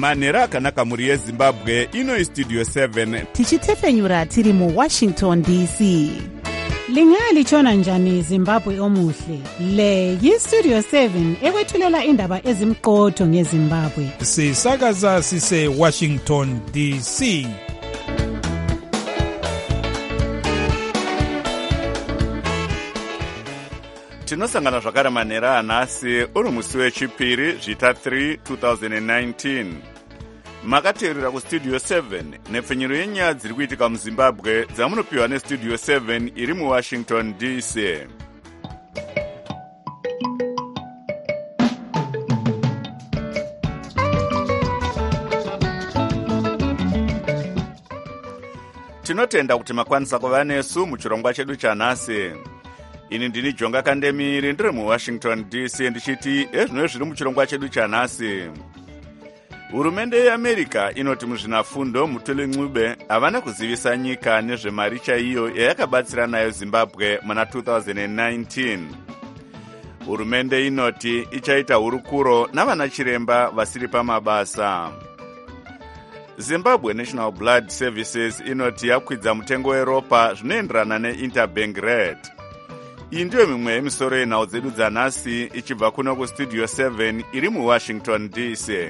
manhero akanaka mhuri yezimbabwe. Ino Studio 7 tichitefenyura tiri muWashington DC. Lingalitshona njani Zimbabwe omuhle? Le yiStudio 7 ekwethulela indaba ezimqotho ngeZimbabwe. Sisakaza sise Washington DC. tinosangana zvakare manhero anhasi uri musi wechipiri zvita 3 2019. Makateerera kuStudio 7 nepfenyuro yenyaya dziri kuitika muZimbabwe dzamunopiwa neStudio 7 iri muWashington DC. Tinotenda kuti makwanisa kuva nesu muchirongwa chedu chanhasi. Ini ndini Jonga Kandemiri ndiri muWashington DC ndichiti ezvino zviri muchirongwa chedu chanhasi. Hurumende yeAmerica inoti muzvinafundo Mutuli Ncube havana kuzivisa nyika nezvemari chaiyo yayakabatsira nayo Zimbabwe muna 2019. Hurumende inoti ichaita hurukuro navana chiremba vasiri pamabasa. Zimbabwe National Blood Services inoti yakwidza mutengo weropa zvinoenderana neinterbank rate. Iyi ndiyo mimwe yemisoro yenhau dzedu dzanhasi ichibva kuno kuStudio 7 iri muWashington DC.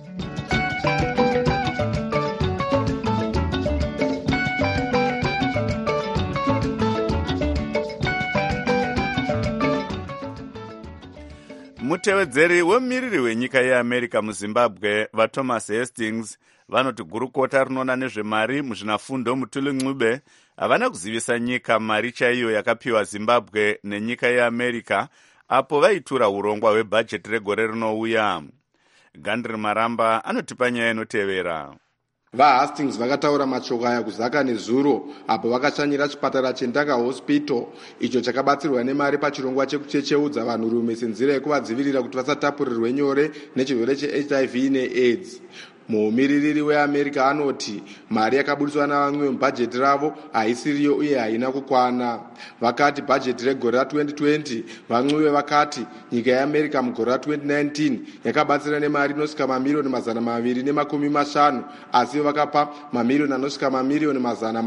Mutevedzeri wemumiriri wenyika yeAmerica muZimbabwe vaThomas Hastings vanoti gurukota rinoona nezvemari muzvinafundo Mutuli Ncube havana kuzivisa nyika mari chaiyo yakapiwa Zimbabwe nenyika yeAmerica apo vaitura urongwa hwebhajeti regore rinouya. Gandri Maramba anotipa nyaya inotevera. VaHastings vakataura mashoko aya kuzaka nezuro apo vakashanyira chipatara cheNdaka Hospital icho chakabatsirwa nemari pachirongwa chekuchecheudza vanhurume senzira yekuvadzivirira kuti vasatapurirwe nyore nechirwere cheHIV neAIDS. Mumiririri weAmerica anoti mari yakabudiswa navamwe mubhajeti ravo haisiriyo uye haina kukwana. Vakati bhajeti regore ra2020 vaNcube vakati nyika yeAmerica mugore ra2019 yakabatsira nemari inosvika mamiliyoni 250 asi vakapa mamiliyoni anosvika mamiliyoni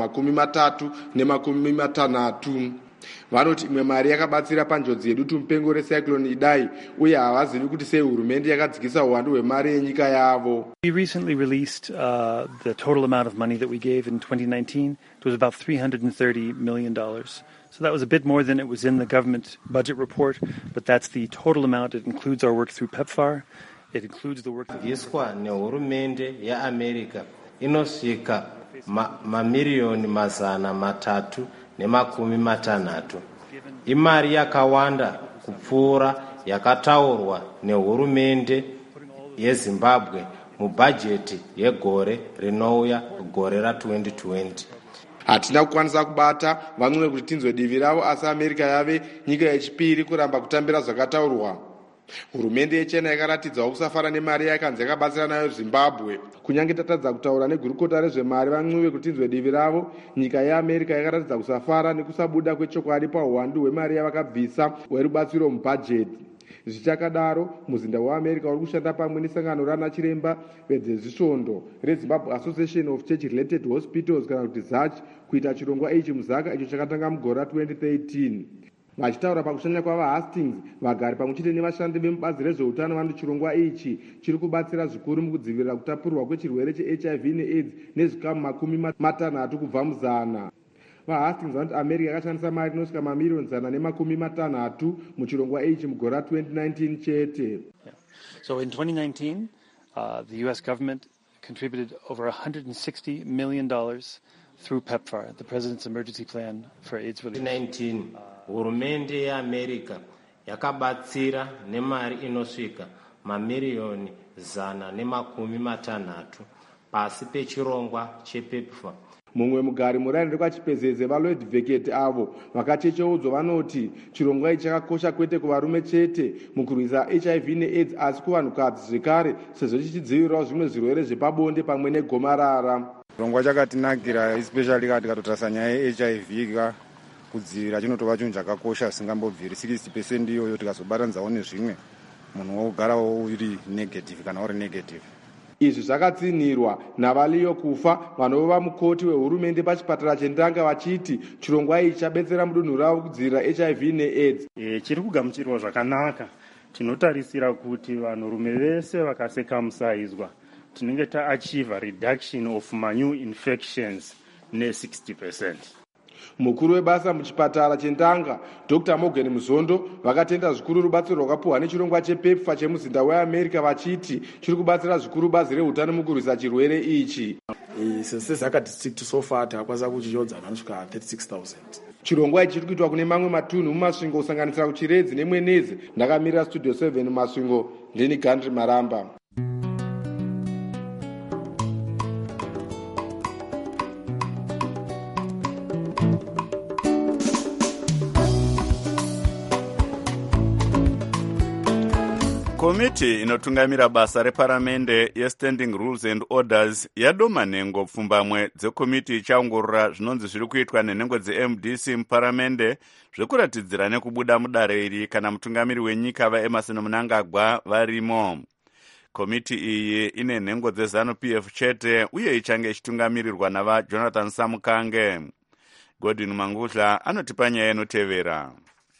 360. Vanoti imwe mari yakabatsira panjodzi yedutu mupengo recyclone Idai uye havazivi kuti sei hurumende yakadzikisa uwandu hwemari yenyika yavo. We recently released the total amount of money that we gave in 2019. It was about $330 million. So that was a bit more than it was in the government budget report, but that's the total amount. It includes our work through PEPFAR. It includes the work that Yeswa nehurumende yeAmerica inosvika mamiliyoni 360. Imari yakawanda kupfuura yakataurwa nehurumende yeZimbabwe mubhajeti yegore rinouya gore ra2020. Hatina kukwanisa kubata vaNcube kuti tinzwe divi ravo asi America yave nyika yechipiri kuramba kutambira zvakataurwa. Hurumende yechena yakaratidzawo kusafara nemari yakanzi yakabatsira nayo Zimbabwe. Kunyange tatadza kutaura negurukota rezvemari vaNcube kuti tinzwe divi ravo, nyika yeAmerica yakaratidza kusafara nekusabuda kwechokwadi pauwandu hwemari yavakabvisa hwerubatsiro mubhajeti. Zvichakadaro, muzinda weAmerica uri kushanda pamwe nesangano rana chiremba vedzezvisvondo reZimbabwe Association of Church Related Hospitals kana kuti ZACH kuita chirongwa ichi muzaka icho chakatanga mugore ra2013. Vachitaura pakushanya kwavaHastings, vagari pamwechete nevashandi vemubazi rezveutano vanoti chirongwa ichi chiri kubatsira zvikuru mukudzivirira kutapurirwa kwechirwere cheHIV neAIDS nezvikamu 60 kubva muzana. VaHastings vanoti America yakashandisa mari inosvika mamiliyoni 160 muchirongwa ichi mugore ra2019 chete. So in 2019, the US government contributed over $160 million through PEPFAR, the President's Emergency Plan for AIDS Relief. 2019, hurumende yeAmerica yakabatsira nemari inosvika mamiliyoni 160 pasi pechirongwa chePEPFAR. Mumwe mugari murayiro kwachipezeze vaLloyd Veketi avo vakachecheudzwa vanoti chirongwa ichi chakakosha kwete kuvarume chete mukurwisa HIV neAIDS asi kuvanhukadzi zvekare sezvo chichidzivirirawo zvimwe zvirwere zvepabonde pamwe negomarara. Chirongwa chakatinakira especially tikatotarisa nyaya yeHIV kudzivirira chinotova chinhu chakakosha singambobviri 60% iyoyo tikazobatanidzawo nezvimwe munhu wogarawo uri negative kana uri negative. Izvi zvakatsinirwa naValiyo Kufa, vanova mukoti wehurumende pachipatara cheNdanga, vachiti chirongwa ichi chabetsera mudunhu ravo kudzivirira HIV neAIDS. Chiri kugamuchirwa zvakanaka. Tinotarisira kuti vanhurume vese vakasekamusaidzwa tinenge taachieve reduction of new infections ne-60%. Mukuru webasa muchipatara cheNdanga, Dr. Morgan Muzondo, vakatenda zvikuru rubatsiro rwakapuhwa nechirongwa chepepfa chemuzinda weAmerica, vachiti chiri kubatsira zvikuru bazi rehutano mukurwisa chirwere ichi. Sezaka district so far takwaza kuchiodza vanosvika 36,000. Chirongwa ichi chiri kuitwa kune mamwe matunhu mumasvingo kusanganisira kuChiredzi neMwenezi. Ndakamirira Studio 7 mumasvingo, ndini Gandri Maramba. Komiti inotungamira basa reparamende yeStanding Rules and Orders yadoma nhengo pfumbamwe dzekomiti ichaongorora zvinonzi zviri kuitwa nenhengo dzeMDC muparamende zvekuratidzira nekubuda mudare iri kana mutungamiri wenyika vaEmerson Mnangagwa varimo. Komiti iyi ine nhengo dzeZANU-PF chete uye ichange ichitungamirirwa navaJonathan Samukange. Godwin Mangudla anotipa nyaya inotevera.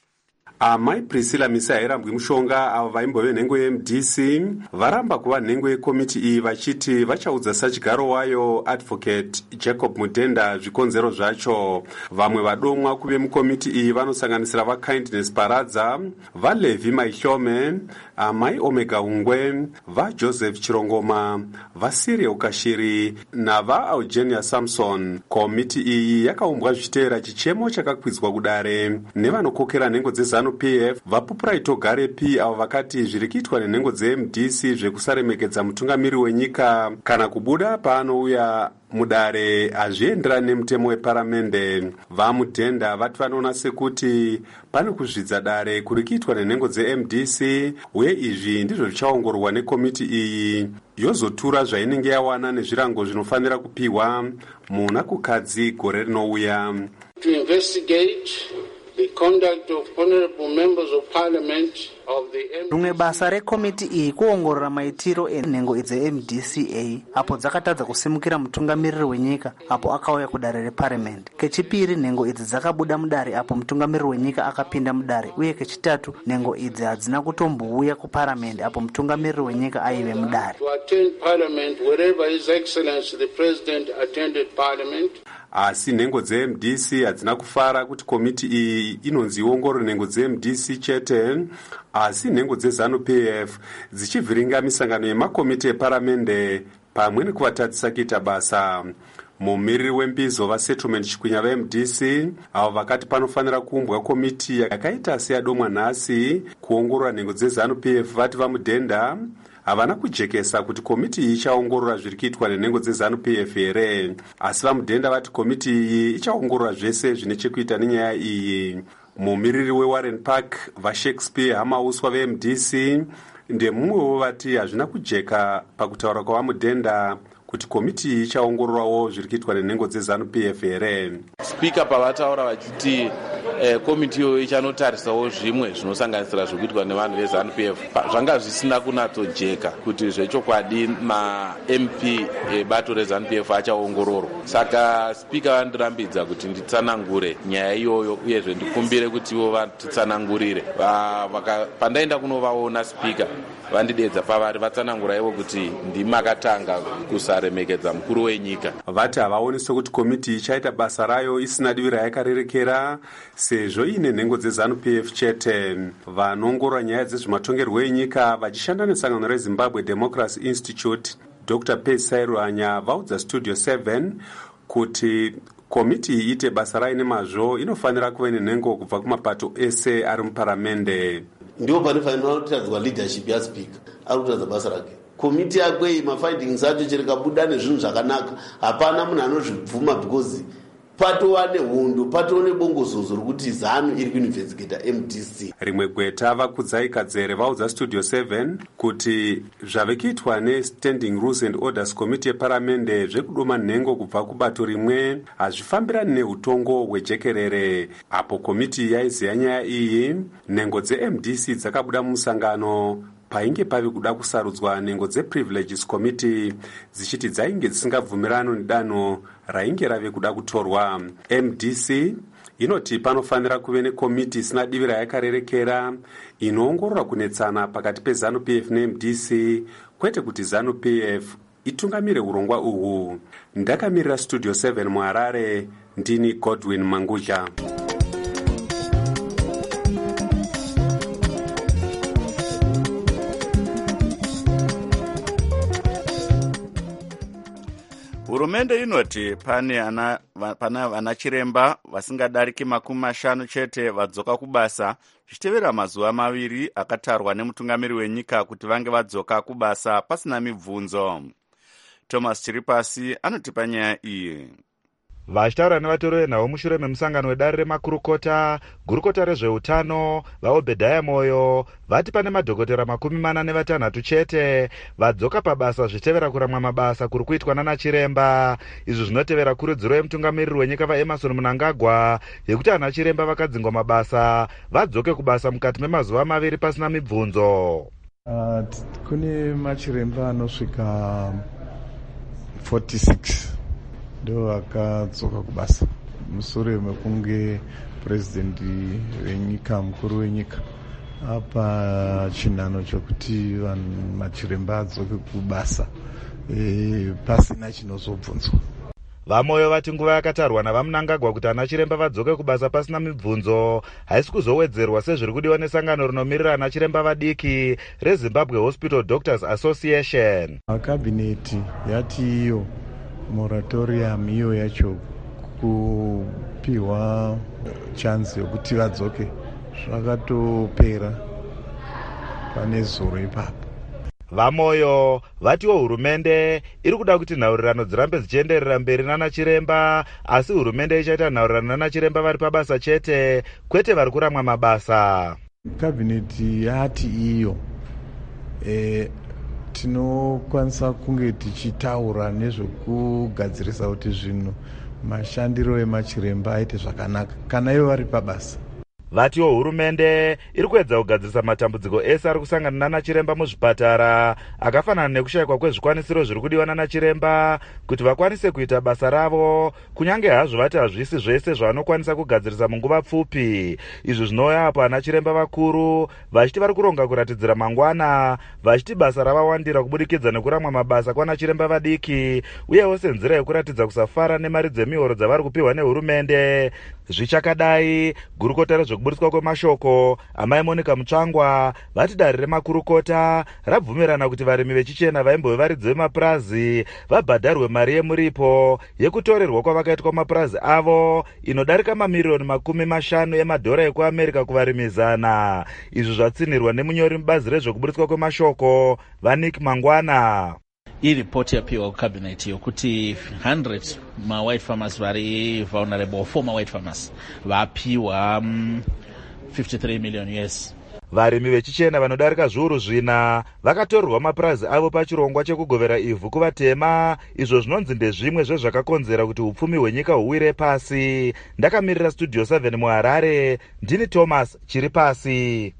Amai Priscilla Misairambwi Mushonga avo vaimbove nhengo yeMDC varamba kuva nhengo yekomiti iyi vachiti vachaudza sachigaro wayo Advocate Jacob Mudenda zvikonzero zvacho. Vamwe vadomwa kuve mukomiti iyi vanosanganisira vaKindness Paradza, vaLevi Maihlome, Amai Omega Ungwe, vaJoseph Chirongoma, vaSiriel Kashiri navaEugenia Samson. Komiti iyi yakaumbwa zvichiteera chichemo chakakwidzwa kudare nevanokokera nhengo dzeZANU PF vaPupuraito Garepi avo vakati zviri kuitwa nenhengo dzeMDC zvekusaremekedza mutungamiri wenyika kana kubuda paanouya mudare hazvienderani nemutemo weparamende. VaMudhenda vati vanoona sekuti pane kuzvidza dare kuri kuitwa nenhengo dzeMDC uye izvi ndizvo zvichaongororwa nekomiti iyi yozotura zvainenge yawana nezvirango zvinofanira kupiwa muna kukadzi gore rinouya. To investigate the conduct of honorable members of parliament of the Rumwe basa rekomiti iyi kuongorora maitiro enhengo dzeMDCA apo dzakatadza kusimukira mutungamiriri wenyika apo akauya kudare reparliament. Kechipiri, nhengo idzi dzakabuda mudare apo mutungamiriri wenyika akapinda mudare, uye kechitatu, nhengo idzi hadzina kutombouya kuparliament apo mutungamiriri wenyika aive mudare. To attend parliament wherever His Excellency the President attended parliament. Asi nhengo dzeMDC hadzina kufara kuti komiti iyi inonzi iongorore nhengo dzeMDC chete, asi nhengo dzeZANU-PF dzichivhiringa misangano yemakomiti eparamende pamwe nekuvatadzisa kuita basa. Mumiriri wembizo vaSettlement Chikwinya vaMDC avo vakati panofanira kuumbwa komiti yakaita seyadomwa nhasi kuongorora nhengo dzeZANU-PF vati vaMudhenda havana kujekesa kuti komiti iyi ichaongorora zviri kuitwa nenhengo dzeZANU-PF here, asi vaMudhenda vati komiti iyi ichaongorora zvese zvine chekuita nenyaya iyi. Mumiriri weWarren Park vaShakespeare Hamauswa veMDC ndemumwewo vati hazvina kujeka pakutaura kwavaMudhenda kuti komiti iyi ichaongororawo zviri kuitwa nenhengo dzeZANU-PF here. Spika pavataura vachiti komiti iyoyo ichanotarisavo zvimwe zvinosanganisira zvikuitwa nevanhu veZANU-PF zvanga zvisina kunyatsojeka kuti zvechokwadi maMP ebato reZANU-PF achaongororwa. Saka spika vandirambidza kuti nditsanangure nyaya iyoyo uyezve ndikumbire kuti ivo vatitsanangurire. Pandaenda kunovaona spika vandidedza pavari vatsanangura ivo kuti ndimakatanga kusaremekedza mukuru wenyika. Vati havaoneswe kuti komiti ichaita basa rayo isina divi rayakarerekera sezvo ine nhengo dzeZANU-PF chete. Vanoongorora nyaya dzezvematongerwo enyika vachishanda nesangano reZimbabwe Democracy Institute, Dr. Pesai Ruhanya vaudza Studio 7 kuti komiti iite basa rayo nemazvo inofanira kuva nenhengo kubva kumapato ese ari muparamende. Ndipo panofanira kutadzwa leadership yaSpeaker ari kutadza basa rake. Komiti yakwe mafindings acho chirikabuda nezvinhu zvakanaka, hapana munhu anozvibvuma because patova nehondo, patova nebongozozo rokuti ZANU iri kuinvestigata MDC. Rimwe gweta vakudzai Kadzere vaudza Studio 7 kuti zvave kuitwa neStanding Rules and Orders Committee yeparamende zvekudoma nhengo kubva kubato rimwe hazvifambirani neutongo hwejekerere. Apo komiti yaiziya nyaya iyi, nhengo dzeMDC dzakabuda mumusangano painge pave kuda kusarudzwa nhengo dzeprivileges committee dzichiti dzainge dzisingabvumirano nedanho rainge rave kuda kutorwa. MDC inoti panofanira kuve nekomiti isina divi rayakarerekera inoongorora kunetsana pakati peZANU-PF neMDC, kwete kuti ZANU-PF itungamire urongwa uhu. Ndakamirira Studio 7 muHarare, ndini Godwin Mangudya. Hurumende inoti pana vanachiremba vasingadariki 50 chete vadzoka kubasa zvichitevera mazuva 2 akatarwa nemutungamiri wenyika kuti vange vadzoka kubasa pasina mibvunzo. Thomas Chiripasi anotipa nyaya iyi. Vachitaura nevatoro venhau mushure memusangano wedare remakurukota, gurukota rezveutano vaObhedhaya Moyo vati pane madhokotera 46 chete vadzoka pabasa zvichitevera kuramwa mabasa kuri kuitwa nanachiremba. Izvi zvinotevera kurudziro yemutungamiriri wenyika vaEmmerson Mnangagwa yekuti anachiremba vakadzingwa mabasa vadzoke kubasa mukati memazuva 2 pasina mibvunzo. Kune machiremba anosvika 46 ndo vakadzoka kubasa mushure mekunge purezidendi wenyika, mukuru wenyika apa chinhano chokuti machiremba adzoke kubasa pasina chinozobvunzwa. Vamoyo vati nguva yakatarwa navaMnangagwa kuti anachiremba vadzoke kubasa pasina mibvunzo haisi kuzowedzerwa sezviri kudiwa nesangano rinomirira anachiremba vadiki reZimbabwe Hospital Doctors Association. Kabineti yati iyo moratorium iyo yacho kupiwa chance yokuti vadzoke zvakatopera pane zuro ipapo. Vamoyo vatiwo hurumende iri kuda kuti nhaurirano dzirambe dzichienderera mberi nanachiremba, asi hurumende ichaita nhaurirano nanachiremba vari pabasa chete, kwete vari kuramwa mabasa. Kabineti yati iyo tinokwanisa kunge tichitaura nezvekugadzirisa kuti zvinhu mashandiro emachiremba aite zvakanaka kana ivo vari pabasa. Vatiwo hurumende iri kuedza kugadzirisa matambudziko ese ari kusangana nanachiremba muzvipatara akafanana nekushayikwa kwezvikwanisiro zviri kudiwa nanachiremba kuti vakwanise kuita basa ravo, kunyange hazvo vati hazvisi zvese zvavanokwanisa kugadzirisa munguva pfupi. Izvi zvinouya apo anachiremba vakuru vachiti vari kuronga kuratidzira mangwana, vachiti basa ravawandira kubudikidza nekuramwa mabasa kwanachiremba vadiki, uyewo senzira yekuratidza kusafara nemari dzemihoro dzavari kupiwa nehurumende. Zvichakadai, gurukota rezvekuburitswa kwemashoko amai Monica Mutsvangwa vati dare remakurukota rabvumirana kuti varimi vechichena vaimbove varidzi vemapurazi vabhadharwe mari yemuripo yekutorerwa kwavakaitwa mapurazi avo inodarika mamiliyoni 50 emadhora ekuAmerica kuvarimi 100. Izvi zvatsinirwa nemunyori mubazi rezvekuburitswa kwemashoko vaNick Mangwana. Iripoti yapiwa kukabineti yokuti 100 ma-white farmers vari vulnerable, former white farmers vapiwa 53 million US. Varimi vechichena vanodarika zviuru 4 vakatorerwa mapurazi avo pachirongwa chekugovera ivhu kuvatema. Izvo zvinonzi ndezvimwe zvezvakakonzera kuti upfumi hwenyika huwire pasi. Ndakamirira Studio 7 muHarare, ndini Thomas Chiripasi.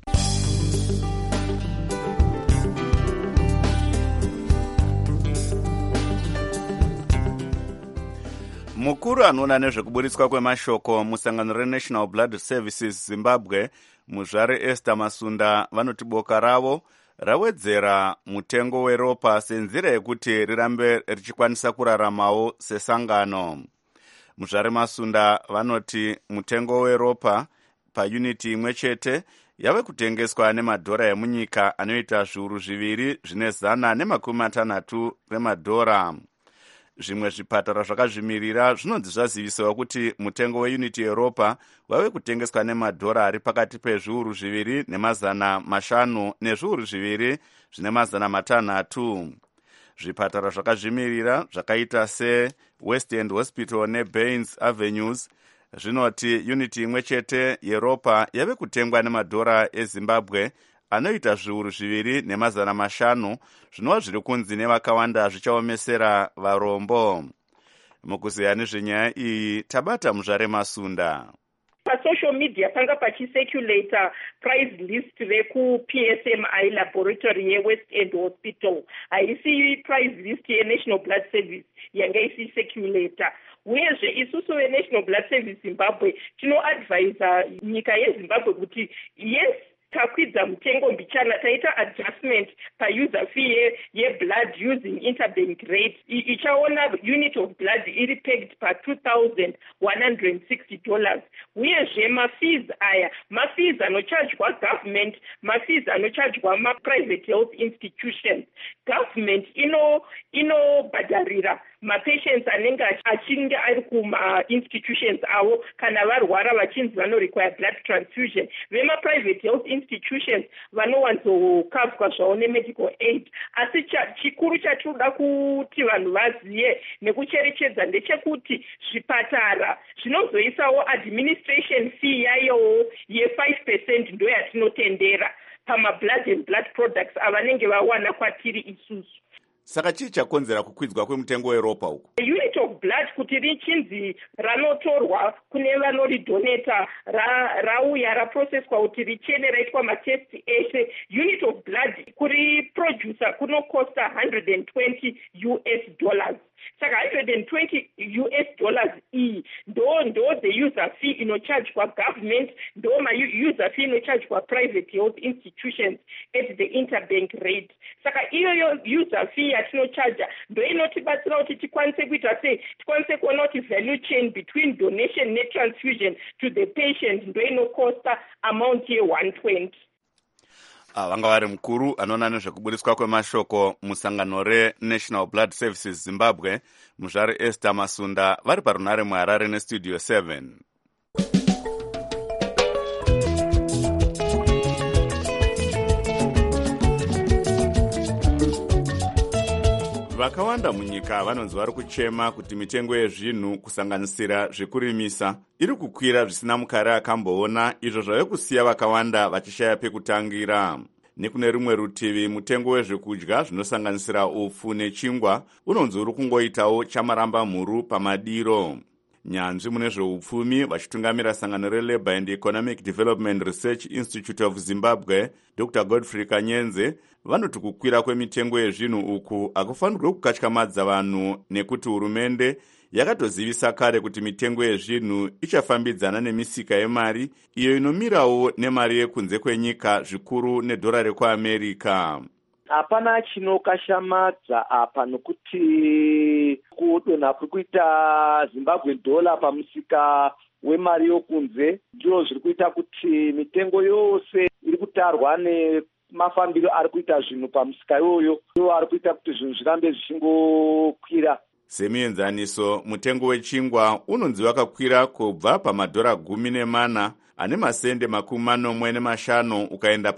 Mukuru anoona nezvekuburitswa kwemashoko musangano reNational Blood Services Zimbabwe, muzvare Esther Masunda, vanoti boka ravo rawedzera mutengo weropa senzira yekuti rirambe richikwanisa kuraramawo sesangano. Muzvare Masunda vanoti mutengo weropa payuniti imwe chete yave kutengeswa nemadhora emunyika anoita zviuru 2,160 remadhora. Zvimwe zvipatara zvakazvimirira zvinonzi zvazivisawa kuti mutengo weyuniti yeropa wave kutengeswa nemadhora ari pakati pezviuru 2,500 nezviuru 2,600. Zvipatara zvakazvimirira zvakaita seWest End Hospital neBaines Avenues zvinoti yuniti imwe chete yeropa yave kutengwa nemadhora eZimbabwe anoita zviuru 2,500, zvinova zviri kunzi nevakawanda zvichaomesera varombo. Mukuziya nezvenyaya iyi tabata muzvare Masunda. pasocial media panga pachicirculata price list veku-PSMI laboratory yeWest End Hospital haisi price list yeNational Blood Service yanga isicirculata. Uyezve isusu veNational Blood Service Zimbabwe tinoadvisa nyika yeZimbabwe kuti yes, takwidza mutengo mbichana, taita adjustment pauser fee yeblood using interbank rate. Ichaona unit of blood iri pegged pa $2,160. Uyezve mafees aya, mafees anochargwa government, mafees anochargwa ma-private health institutions. Government inobhadharira mapatients anenge achinge ari kuma-institutions avo kana varwara vachinzi vanorequire blood transfusion. Vema-private health institutions vanowanzokavwa zvavo nemedical aid. Asi chikuru chatinoda kuti vanhu vazive nekucherechedza ndechekuti zvipatara zvinozoisawo administration fee yayowo ye5% ndo yatinotendera pama-blood and blood products avanenge vawana kwatiri isusu. Saka chii chakonzera kukwidzwa kwemutengo weropa uku? Unit of blood kuti richinzi ranotorwa kune vanoridoneta rauya raprocesswa kuti richene raitwa matest eshe. Unit of blood kuri producer kunokosta $120. Saka $120 iyi ndo the user fee inochargwa government, ndo user fee inochargwa private health institutions at the interbank rate. Saka iyo user fee yatinocharja ndo inotibatsira kuti tikwanise kuita sei, tikwanise kuona kuti value chain between donation netransfusion to the patient ndo inokosta amount ye$120. Vanga vari mukuru anoona nezvekubudiswa kwemashoko musangano reNational Blood Services Zimbabwe, muzvari Esther Masunda, vari parunare muHarare neStudio 7. Vakawanda munyika vanonzi vari kuchema kuti mitengo yezvinhu kusanganisira zvekurimisa iri kukwira zvisina mukare akamboona, izvo zvave kusiya vakawanda vachishaya pekutangira. Nekune rumwe rutivi, mutengo wezvekudya zvinosanganisira upfu nechingwa unonzi uri kungoitawo chamaramba mhuru pamadiro. Nyanzvi mune zveupfumi vachitungamira sangano reLabour and Economic Development Research Institute of Zimbabwe, Dr. Godfrey Kanyenze, vanoti kukwira kwemitengo yezvinhu uku akufanirwe kukatyamadza vanhu nekuti hurumende yakatozivisa kare kuti mitengo yezvinhu ichafambidzana nemisika yemari iyo inomirawo nemari yekunze kwenyika, zvikuru nedhora rekuAmerica. Hapana chinokashamadza apa nokuti kudonha kurikuita Zimbabwe dollar pamusika wemari yokunze ndizvo zviri kuita kuti mitengo yose iri kutarwa nemafambiro ari kuita zvinhu pamusika iyoyo ndiwo ari kuita kuti zvinhu zvirambe zvichingokwira. Semienzaniso, mutengo wechingwa unonzi wakakwira kubva $10.4 ane masende $45 ukaenda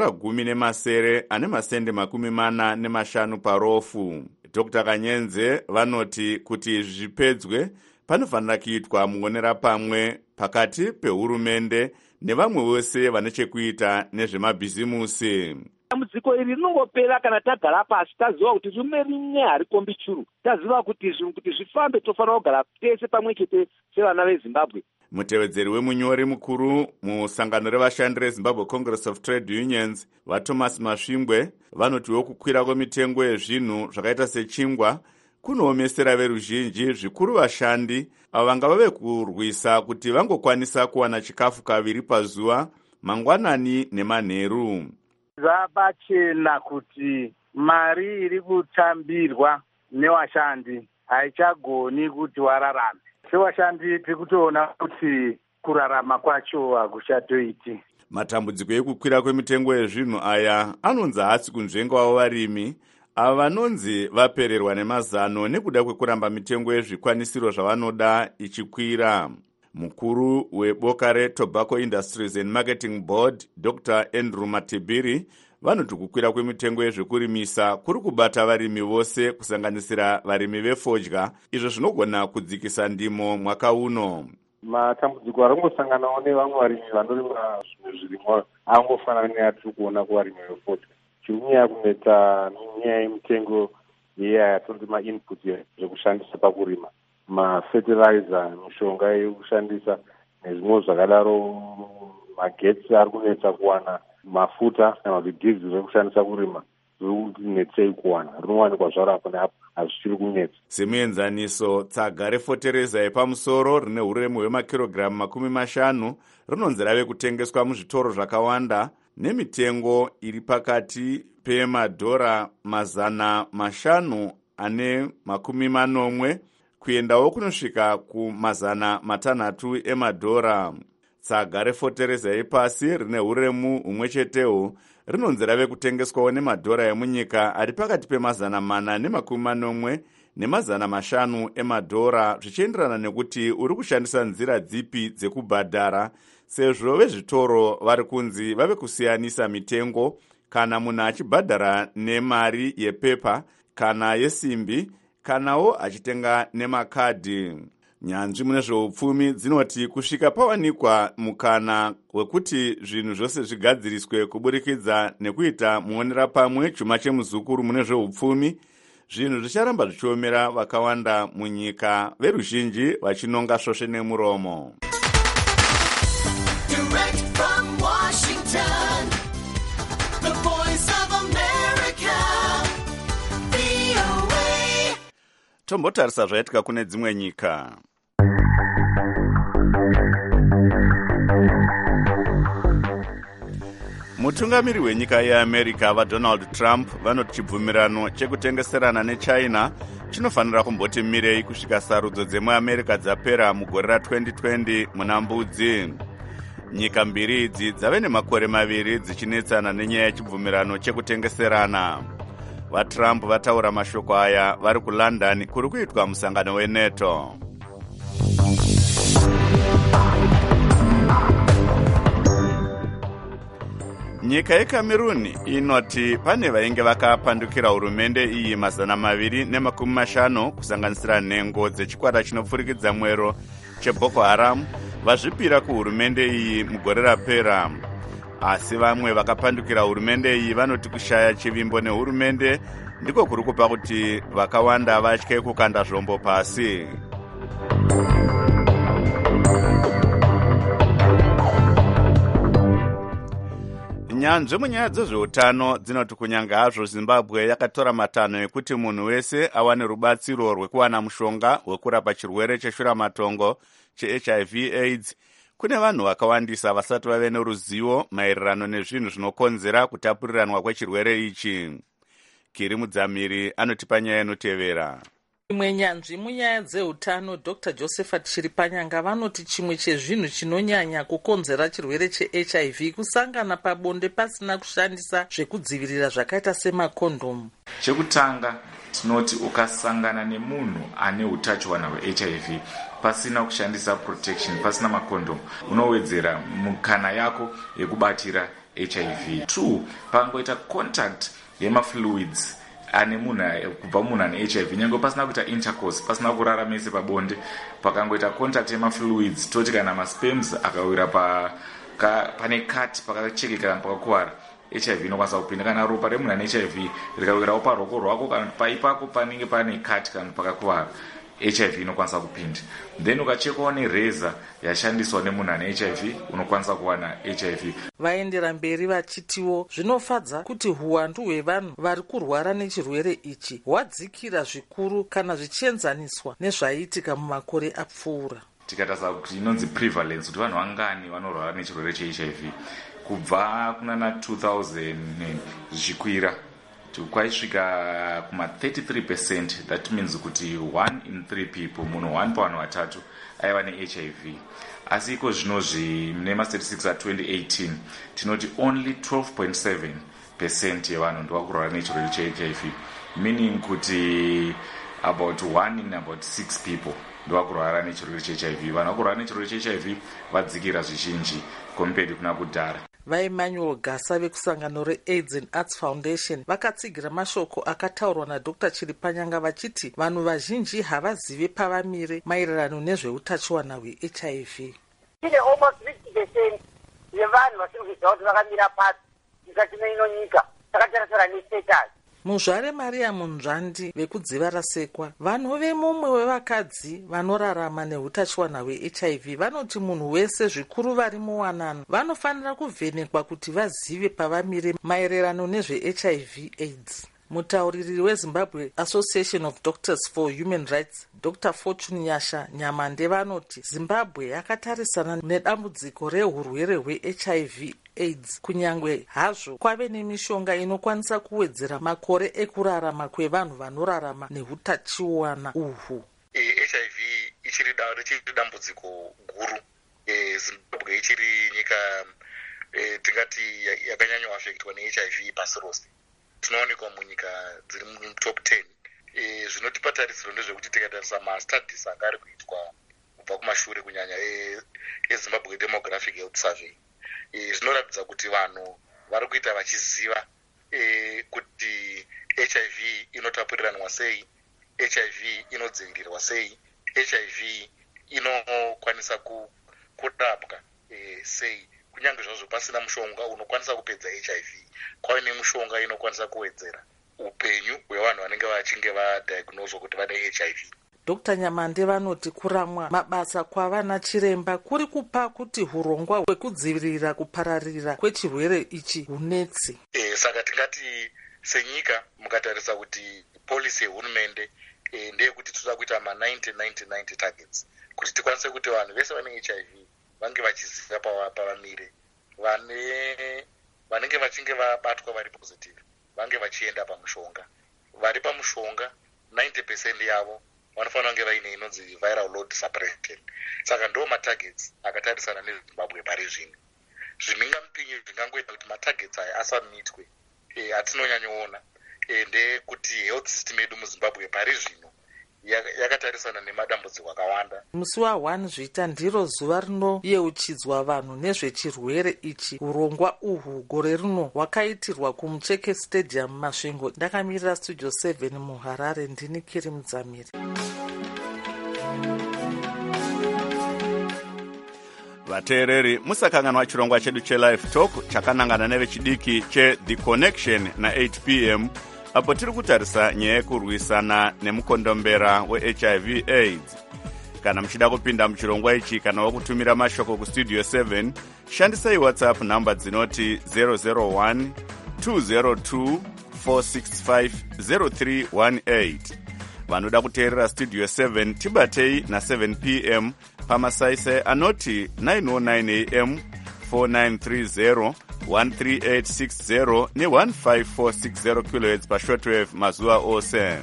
$10.7 ane masende $45 parofu. Dr. Kanyenze vanoti kuti izvi zvipedzwe panofanira kuitwa muonera pamwe pakati pehurumende nevamwe vose vane chekuita nezvemabhizimusi. Dambudziko iri rinongopera kana tagara pasi taziva kuti rimwe rimwe harikombi churu. Taziva kuti zvinhu kuti zvifambe tofanira kugara tese pamwe chete sevana veZimbabwe. Mutevedzeri wemunyori mukuru musangano revashandi reZimbabwe Congress of Trade Unions, vaThomas Masvingwe, vanotiwo kukwira kwemitengo yezvinhu zvakaita sechingwa kunoomesera veruzhinji, zvikuru vashandi avo vanga vave kurwisa kuti vangokwanisa kuwana chikafu kaviri pazuva, mangwanani nemanheru. Zvabachena kuti mari iri kutambirwa nevashandi haichagoni kuti wararame. Sevashandi tiri kutoona kuti kurarama kwacho hakuchatoiti. Matambudziko ekukwira kwemitengo yezvinhu aya anonzi hatsi kunzvengawo varimi ava vanonzi vapererwa nemazano nekuda kwekuramba mitengo yezvikwanisiro zvavanoda ichikwira. Mukuru weboka reTobacco Industries and Marketing Board, Dr. Andrew Matibiri, vanoti kukwira kwemitengo yezvekurimisa kuri kubata varimi vose kusanganisira varimi vefodya, izvo zvinogona kudzikisa ndimo mwaka uno. Matambudziko arongosanganawo nevamwe varimi vanorima zvimwe zvirimwa angofanana neatiri kuona kuvarimi vefodya. Chinyaya kunetsa nyaya yemitengo yatonzi ma-input zvekushandisa pakurima, mafertilizer, mishonga yekushandisa nezvimwe zvakadaro. Magetsi ari kunetsa kuwana, mafuta namabhidhiziri zvekushandisa kurima zviri kunetsei kuwana, rinowanikwa zvaro apo neapo, hazvichiri kunetsa. Semuenzaniso, tsaga refotereza yepamusoro rine uremu hwemakirogiramu 50 rinonzi rave kutengeswa muzvitoro zvakawanda nemitengo iri pakati pemadhora 540 kuendawo kunosvika ku600 emadhora. Tsaga refotereza yepasi rine uremu humwe chetewo rinonzi rave kutengeswawo nemadhora emunyika ari pakati pe440 ne500 emadhora, zvichienderana nekuti uri kushandisa nzira dzipi dzekubhadhara, sezvo vezvitoro vari kunzi vave kusiyanisa mitengo kana munhu achibhadhara nemari yepepa kana yesimbi kanawo achitenga nemakadhi. Nyanzvi mune zveupfumi dzinoti kusvika pawanikwa mukana wekuti zvinhu zvose zvigadziriswe kuburikidza nekuita muonera pamwe chuma chemuzukuru mune zveupfumi, zvinhu zvicharamba zvichiomera vakawanda munyika, veruzhinji vachinonga svosve nemuromo. Tombotarisa zvaitika kune dzimwe nyika. Mutungamiri wenyika yeAmerica vaDonald Trump vanoti chibvumirano chekutengeserana neChina chinofanira kumboti mirei kusvika sarudzo dzemuAmerica dzapera mugore ra2020 muna Mbudzi. Nyika mbiri idzi dzave nemakore 2 dzichinetsana nenyaya yechibvumirano chekutengeserana. VaTrump vataura mashoko aya vari kuLondon kuri kuitwa musangano weNATO. Nyika yeCameroon inoti pane vainge vakapandukira hurumende iyi 250 kusanganisira nhengo dzechikwata chinopfurikidza mwero cheBoko Haram vazvipira kuhurumende iyi mugore rapera. Asi vamwe vakapandukira hurumende iyi vanoti kushaya chivimbo nehurumende ndiko kuri kupa kuti vakawanda vatye kukanda zvombo pasi. Nyanzvi munyaya dzezveutano dzinoti kunyange hazvo Zimbabwe yakatora matanho ekuti munhu wese awane rubatsiro rwekuwana mushonga wekurapa chirwere cheshuramatongo cheHIV AIDS, kune vanhu vakawandisa vasati vave neruzivo maererano nezvinhu zvinokonzera kutapuriranwa kwechirwere ichi. Kiri Mudzamiri anotipa nyaya inotevera. Imwe nyanzvi munyaya dzeutano Dr. Josephat Chiripanyanga vanoti chimwe chezvinhu chinonyanya kukonzera chirwere cheHIV kusangana pabonde pasina kushandisa zvekudzivirira zvakaita semakondomu. Chekutanga tinoti ukasangana nemunhu ane utachiwana hweHIV pasina kushandisa protection, pasina makondomu, unowedzera mukana yako yekubatira HIV. 2, pangoita contact yemafluids ane munhu kubva munhu ane HIV, nyange pasina kuita intercourse, pasina kurara mese pabonde, pakangoita contact yemafluids, toti kana masperms akawira pane kati pakachekeka kana pakakuwara, HIV inokwanisa kupinda. Kana ropa remunhu ane HIV rikawirawo paroko rwako kana paipako panenge pane kati kana pakakuwara, HIV inokwanisa kupinda. Then ukachekwawo nereza yashandiswa nemunhu ane HIV, unokwanisa kuwana HIV. Vaendera mberi vachitiwo zvinofadza kuti huwandu hwevanhu vari kurwara nechirwere ichi hwadzikira zvikuru kana zvichienzaniswa nezvaiitika mumakore apfuura. Tikatarisa kuti inonzi prevalence, kuti vanhu vangani vanorwara nechirwere cheHIV, kubva kunana 2000 zvichikwira kwaisvika kuma 33%. That means kuti 1 in 3 people, munhu 1 pavanhu vatatu aiva neHIV. Asi iko zvinozvi nema statistics a2018 tinoti only 12.7% yevanhu ndovakurwara nechirwere cheHIV, meaning kuti about 1 in about 6 people ndovakurwara nechirwere cheHIV. Vanhu vakurwara nechirwere cheHIV vadzikira zvizhinji compared kuna kudhara. VaEmmanuel Gasa vekusangano reAIDS and Arts Foundation vakatsigira mashoko akataurwa naDr. Chiripanyanga vachiti vanhu vazhinji havazive pavamire maererano nezveutachiwana hweHIV. Tine almost 50% yevanhu vasiri kuziva kuti vakamira pasi mukati meino nyika takatarisa nestatus. muzvare Maria Munzvandi vekudziva rasekwa, vanhu vemumwe wevakadzi vanorarama neutachiwana hweHIV vanoti munhu wese, zvikuru vari muwanano, vanofanira kuvhenekwa kuti vazive pavamire maererano nezveHIV AIDS. Mutauriri weZimbabwe Association of Doctors for Human Rights, Dr. Fortune Nyasha Nyamande, vanoti Zimbabwe yakatarisana nedambudziko rehurwere hweHIV AIDS kunyangwe hazvo kwave nemishonga inokwanisa kuwedzera makore ekurarama kwevanhu vanorarama nehutachiwana uhu. HIV ichiri dambudziko guru. Zimbabwe ichiri nyika tingati yakanyanya affectwa neHIV pasi rose. Tinoonekwa munyika dziri mutop 10. Zvinotipa tarisiro ndezvekuti tikatarisa mastudies anga ari kuitwa kubva kumashure kunyanya eZimbabwe Demographic Health Survey, zvinoratidza kuti vanhu vari kuita vachiziva kuti HIV inotapuriranwa sei, HIV inodzivirirwa sei, HIV inokwanisa kurapwa sei. Kunyange zvazvo pasina mushonga unokwanisa kupedza HIV, kwave nemushonga inokwanisa kuwedzera upenyu hwevanhu vanenge vachinge vadiagnoswa kuti vane HIV. Dr. Nyamande vanoti kuramwa mabasa kwavana chiremba kuri kupa kuti hurongwa hwekudzivirira kupararira kwechirwere ichi hunetsi. Saka tingati senyika mukatarisa kuti policy yehurumende ndeyekuti toda kuita ma90-90-90 targets kuti tikwanise kuti vanhu vese vane HIV vange vachiziva pavamire, vanenge vachinge vabatwa vari positive vange vachienda pamushonga, vari pamushonga 90% yavo vanofanira kunge vaine inonzi viral load suppression. Saka ndo matargets akatarisana neZimbabwe pari zvino. Zvimingamupinyi zvingangoita kuti matargets aya asamitwe atinonyanyoona ndekuti health system yedu muZimbabwe pari zvino yakatarisana nemadambudziko akawanda. Musi wa1 Zvita ndiro zuva rinoyeuchidzwa vanhu nezvechirwere ichi. Urongwa uhu gore rino hwakaitirwa kumucheke stadium Masvingo. Ndakamirira studio 7 muHarare, ndini Kiri Mudzamiri. vateereri musakanganwa chirongwa chedu chelive talk chakanangana nevechidiki cheThe Connection na 8 p.m. apo tiri kutarisa nyaya yekurwisana nemukondombera weHIV AIDS. Kana muchida kupinda muchirongwa ichi kana wakutumira mashoko kustudio 7, shandisai WhatsApp namba dzinoti 001 202 465 0318. Vanoda kuteerera studio 7 tibatei na 7 p.m. pamasaisai anoti 909 am 4930 13860 ne 15460 kHz pashortwave mazuva ose.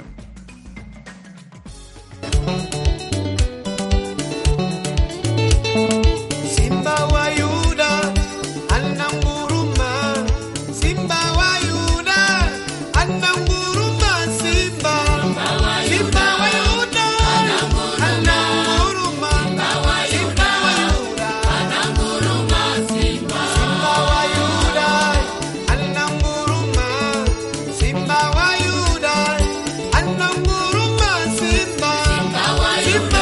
Simba wa Yuda ananguruma, Simba wa Yuda ananguruma, Simba wa Yuda ananguruma, Simba wa Yuda ananguruma, Simba wa Yuda ananguruma, Simba wa Yuda ananguruma, Simba wa Yuda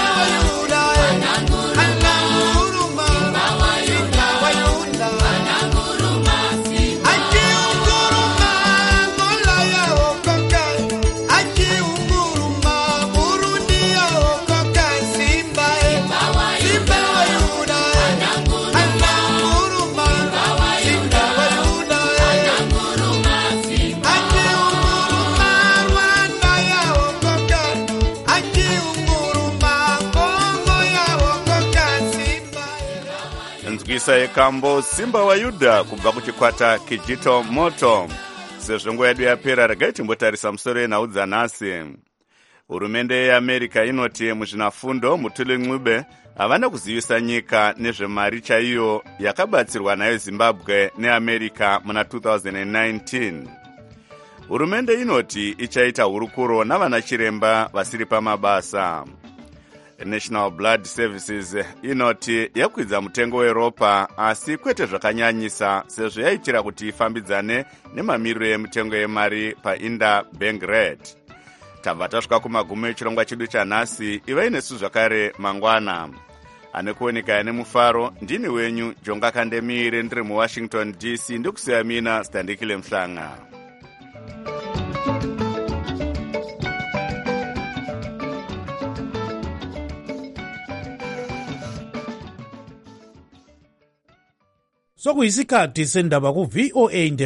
nzwisa yekambo Simba wa Yuda kubva kuchikwata Kijito Moto. Sezvo nguva yedu yapera, regai timbotarisa musoro yenhau dzanhasi. Hurumende yeAmerica inoti muzvinafundo Mutuli Ncube havana kuzivisa nyika nezvemari chaiyo yakabatsirwa nayo Zimbabwe neAmerica muna 2019. Hurumende inoti ichaita hurukuro navana chiremba vasiri pamabasa. National Blood Services inoti yakwidza mutengo weropa asi kwete zvakanyanyisa sezvo yaitira kuti ifambidzane nemamiriro emutengo yemari paInterbank Rate. Tabva tasvika kumagumo echirongwa chedu chanhasi. Ivai nesu zvakare mangwana. Anekuoneka nemufaro ndini wenyu Jonga Kandemire ndiri muWashington DC, ndikusiyamina Standikile Mhlanga. sokuyisikhathi sendaba ku-VOA